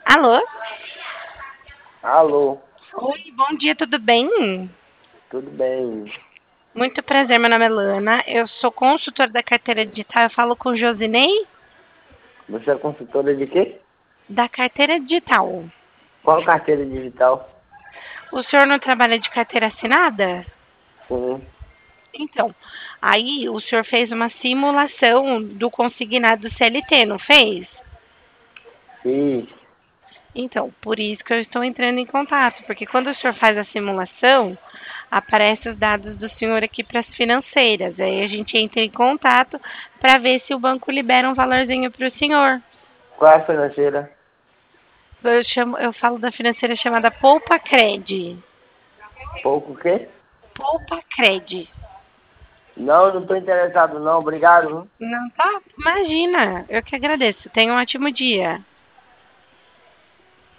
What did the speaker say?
Alô? Alô, Oi, bom dia, tudo bem? tudo bem? Muito prazer, meu nome é Lana, eu sou consultora da carteira digital, eu falo com o Josinei, Você é consultora de quê? da carteira digital. Qual carteira digital? O senhor não trabalha de carteira assinada? Sim, Então, aí o senhor fez uma simulação do consignado CLT, não fez? fiz. Então, por isso que eu estou entrando em contato, porque quando o senhor faz a simulação, aparecem os dados do senhor aqui para as financeiras. Aí a gente entra em contato para ver se o banco libera um valorzinho para o senhor. Qual é a financeira? Eu falo da financeira chamada Poupa Cred. Pouco o quê? Poupa Cred. Não estou interessado não, obrigado. Viu? Não tá? Imagina, eu que agradeço. Tenha um ótimo dia.